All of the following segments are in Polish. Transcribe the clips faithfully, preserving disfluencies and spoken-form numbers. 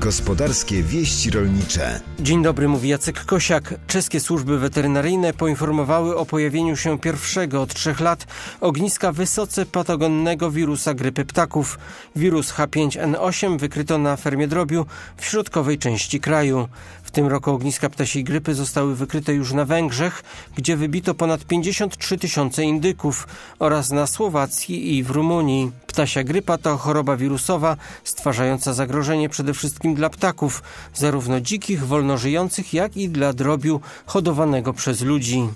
Gospodarskie wieści rolnicze. Dzień dobry, mówi Jacek Kosiak. Czeskie służby weterynaryjne poinformowały o pojawieniu się pierwszego od trzech lat ogniska wysoce patogennego wirusa grypy ptaków. Wirus H pięć N osiem wykryto na fermie drobiu w środkowej części kraju. W tym roku ogniska ptasiej grypy zostały wykryte już na Węgrzech, gdzie wybito ponad pięćdziesiąt trzy tysiące indyków, oraz na Słowacji i w Rumunii. Ptasia grypa to choroba wirusowa stwarzająca zagrożenie przede wszystkim dla ptaków, zarówno dzikich, wolnożyjących, jak i dla drobiu hodowanego przez ludzi.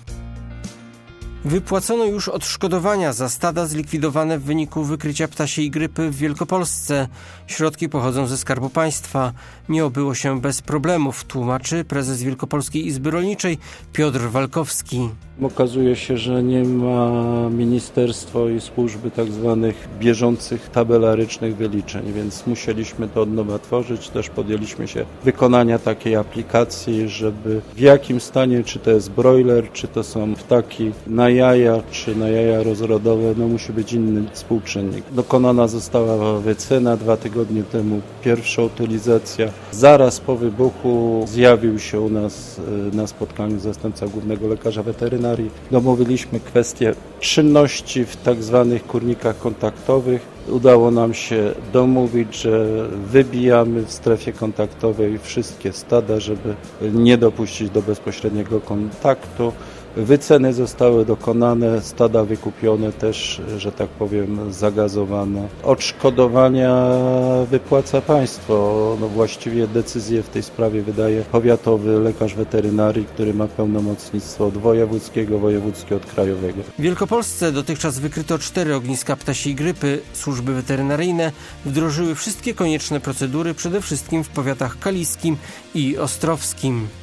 Wypłacono już odszkodowania za stada zlikwidowane w wyniku wykrycia ptasiej grypy w Wielkopolsce. Środki pochodzą ze Skarbu Państwa. Nie obyło się bez problemów, tłumaczy prezes Wielkopolskiej Izby Rolniczej Piotr Walkowski. Okazuje się, że nie ma ministerstwo i służby tak zwanych bieżących tabelarycznych wyliczeń, więc musieliśmy to od nowa tworzyć. Też podjęliśmy się wykonania takiej aplikacji, żeby w jakim stanie, czy to jest broiler, czy to są ptaki na jaja, czy na jaja rozrodowe, no musi być inny współczynnik. Dokonana została wycena dwa tygodnie temu, pierwsza utylizacja. Zaraz po wybuchu zjawił się u nas na spotkaniu zastępca głównego lekarza weterynarii. Domówiliśmy kwestię czynności w tak zwanych kurnikach kontaktowych. Udało nam się domówić, że wybijamy w strefie kontaktowej wszystkie stada, żeby nie dopuścić do bezpośredniego kontaktu. Wyceny zostały dokonane, stada wykupione też, że tak powiem, zagazowane. Odszkodowania wypłaca państwo. No właściwie decyzję w tej sprawie wydaje powiatowy lekarz weterynarii, który ma pełnomocnictwo od wojewódzkiego, wojewódzkie od krajowego. W Wielkopolsce dotychczas wykryto cztery ogniska ptasiej grypy. Służby weterynaryjne wdrożyły wszystkie konieczne procedury, przede wszystkim w powiatach kaliskim i ostrowskim.